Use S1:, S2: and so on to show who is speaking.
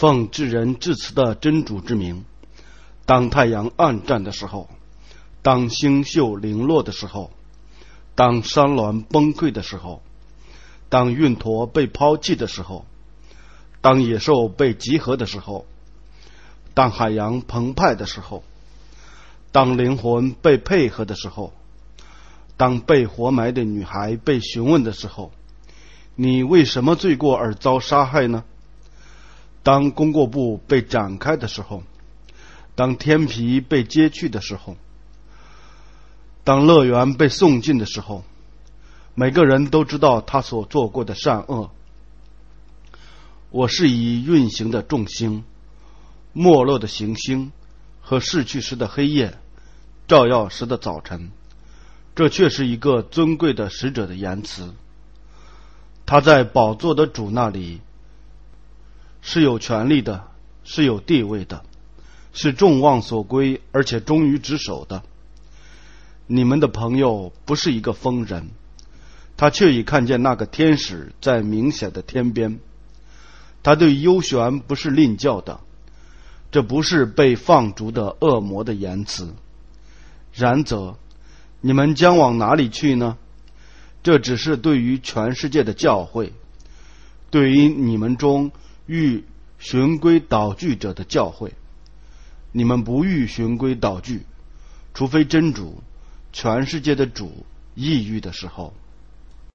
S1: 奉至仁至慈的真主之名，当太阳暗淡的时候，当星宿零落的时候，当山峦崩溃的时候，当运驼被抛弃的时候，当野兽被集合的时候，当海洋澎湃的时候，当灵魂被配合的时候，当被活埋的女孩被询问的时候，你为什么罪过而遭杀害呢？当功过簿被展开的时候，当天皮被揭去的时候，当乐园被送进的时候，每个人都知道他所做过的善恶。我是以运行的众星、没落的行星和逝去时的黑夜，照耀时的早晨，这却是一个尊贵的使者的言辞。他在宝座的主那里是有权力的，是有地位的，是众望所归，而且忠于职守的。你们的朋友不是一个疯人，他却已看见那个天使在明显的天边。他对幽玄不是吝教的，这不是被放逐的恶魔的言辞。然则你们将往哪里去呢？这只是对于全世界的教诲，对于你们中欲循规蹈矩者的教诲。你们不欲循规蹈矩，除非真主全世界的主抑郁的时候。